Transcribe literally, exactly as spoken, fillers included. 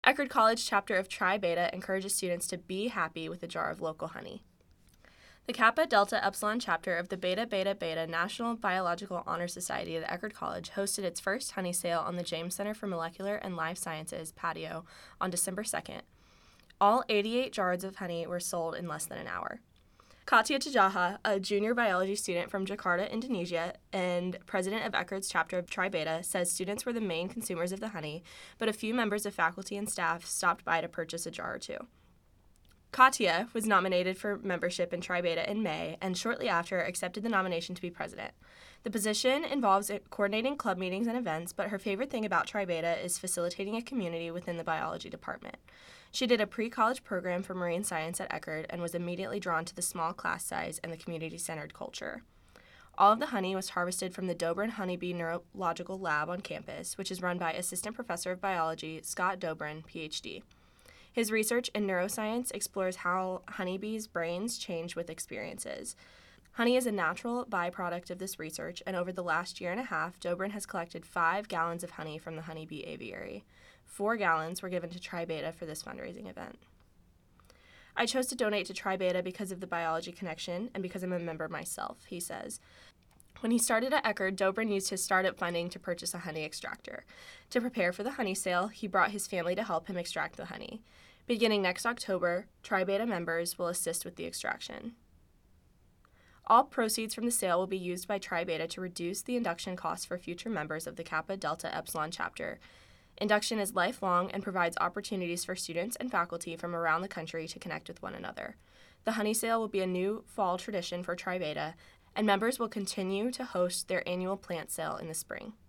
Eckerd College chapter of Tri Beta encourages students to be happy with a jar of local honey. The Kappa Delta Epsilon chapter of the Beta Beta Beta National Biological Honor Society at Eckerd College hosted its first honey sale on the James Center for Molecular and Life Sciences patio on December second. All eighty-eight jars of honey were sold in less than an hour. Katya Tajaha, a junior biology student from Jakarta, Indonesia, and president of Eckerd's chapter of Tri Beta, says students were the main consumers of the honey, but a few members of faculty and staff stopped by to purchase a jar or two. Katya was nominated for membership in Tri Beta in May and shortly after accepted the nomination to be president. The position involves coordinating club meetings and events, but her favorite thing about Tri Beta is facilitating a community within the biology department. She did a pre-college program for marine science at Eckerd and was immediately drawn to the small class size and the community-centered culture. All of the honey was harvested from the Dobrin Honeybee Neurological Lab on campus, which is run by Assistant Professor of Biology Scott Dobrin, P H D. His research in neuroscience explores how honeybees' brains change with experiences. Honey is a natural byproduct of this research, and over the last year and a half, Dobrin has collected five gallons of honey from the honeybee aviary. Four gallons were given to Tri Beta for this fundraising event. I chose to donate to Tri Beta because of the biology connection and because I'm a member myself, he says. When he started at Eckerd, Dobrin used his startup funding to purchase a honey extractor. To prepare for the honey sale, he brought his family to help him extract the honey. Beginning next October, Tri Beta members will assist with the extraction. All proceeds from the sale will be used by Tri Beta to reduce the induction costs for future members of the Kappa Delta Epsilon chapter. Induction is lifelong and provides opportunities for students and faculty from around the country to connect with one another. The honey sale will be a new fall tradition for Tri Beta, and members will continue to host their annual plant sale in the spring.